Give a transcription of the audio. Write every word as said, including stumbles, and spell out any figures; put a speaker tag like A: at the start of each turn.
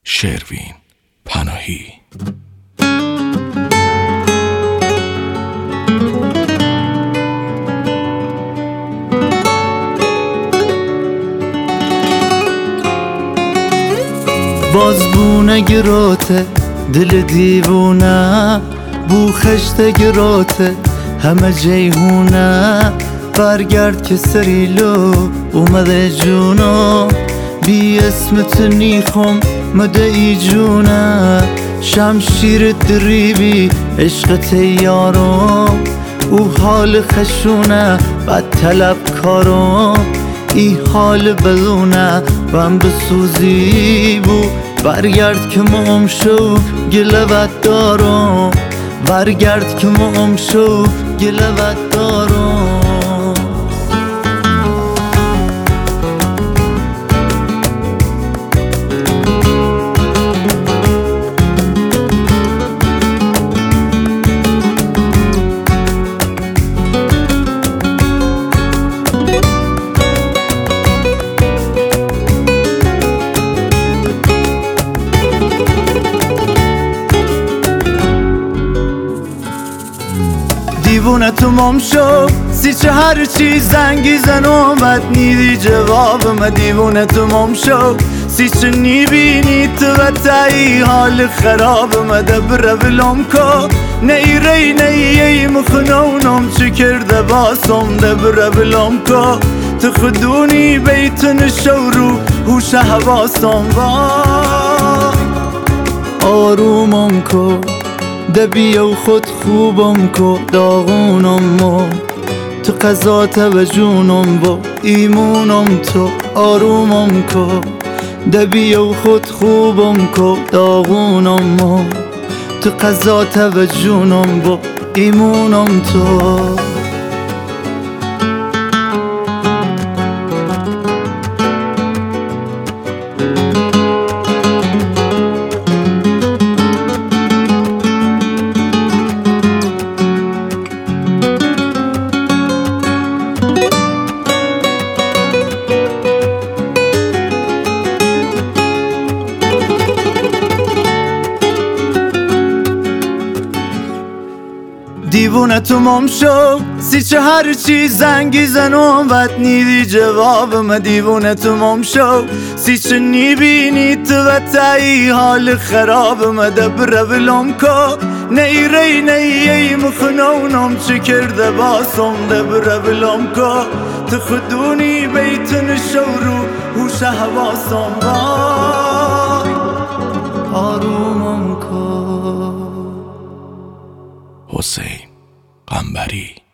A: شروین پناهی.
B: باز بونه گراته دل دیوونه، بو خشت گراته همه جیهونه. برگرد که سریلو اومده جونا، بی اسمت نیخم مده ای جونه. شمشیر دریبی عشق تیارم، او حال خشونه بد طلب کارم. ای حال بدونه بم بسوزی بو، برگرد که مهم شو گله بد دارم. برگرد که مهم شو گله بد دارم. دیوونه تو مم شو سی چه هر چی زنگی زنم بد نیدی جوابم. دیوونه تو مم شو سی چه نیبینی تو بتایی حال خرابم. دبره بلوم کو نیری نیی مخنونم چی کرده باسم. دبره بلوم کو تو خدونی بیتن شورو هوش حواسم. وای آرومم کو دبی و خود خوبم کو داغونم مو تو قضا توجونم با ایمونم تو. آرومم کو دبی و خود خوبم کو داغونم مو تو قضا توجونم با ایمونم تو. دیوونه تو مم شو سی چه هر چی زنگی زنم بد نیدی جوابم. دیوونه تو مم شو سی چه نیبینی تو بتایی حال خرابم. دبره بلوم کو نیری نیی مخنونم چی کرده باسم. دبره بلوم کو تو خدونی بیتن شورو هوش حواسم. وای آرومم کو.
A: حسین قنبری.